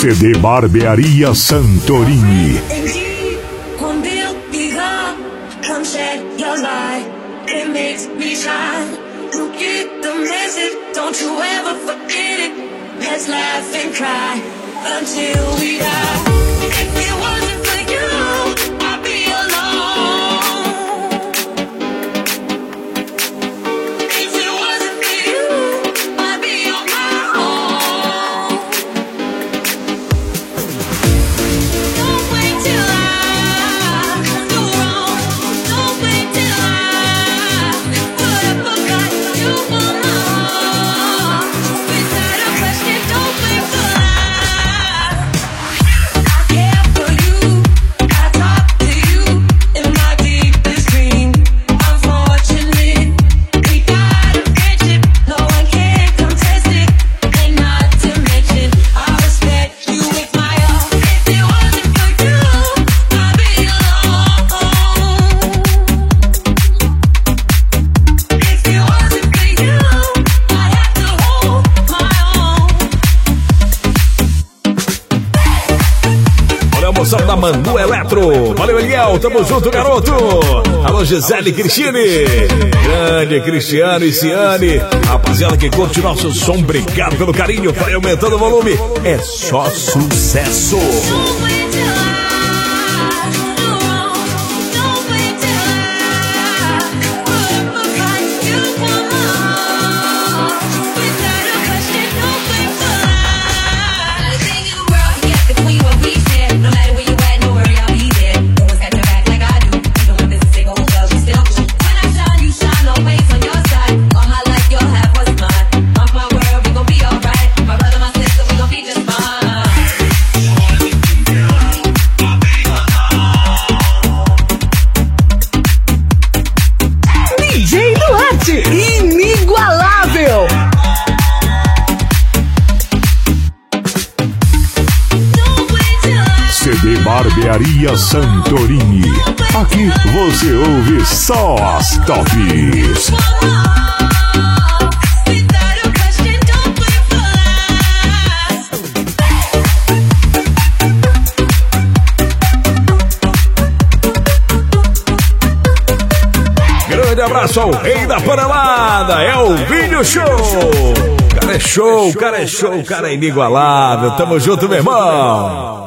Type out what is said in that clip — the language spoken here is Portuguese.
CD Barbearia Santorini. Don't you ever forget it. Let's laugh and cry until we die. If it wasn't for you, I'd be alone. If it wasn't for you, I'd be on my own. Don't wait till I do wrong. Don't wait till I put up a fight. You will know. Da Manu Eletro, valeu Eliel, tamo junto garoto. Alô Gisele Cristine, grande Cristiano e Ciane, rapaziada que curte nosso som, obrigado pelo carinho, vai aumentando o volume, é só sucesso. Inigualável! CD Barbearia Santorini. Aqui você ouve só as tops. Grande abraço ao rei da panelada, é o Vídeo Show. Cara é show, cara é show, cara é inigualável. Tamo junto, meu irmão.